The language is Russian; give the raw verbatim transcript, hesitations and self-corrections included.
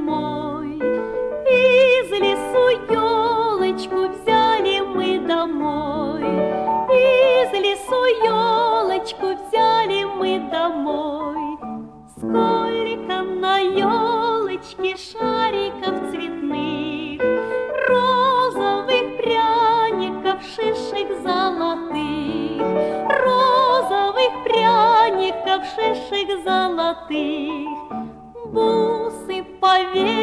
зимой. Из лесу елочку взяли мы домой. Из лесу елочку взяли мы домой. Сколько на елочке шариков цветных, розовых пряников, шишек золотых, розовых пряников, шишек золотых. Бусы повесили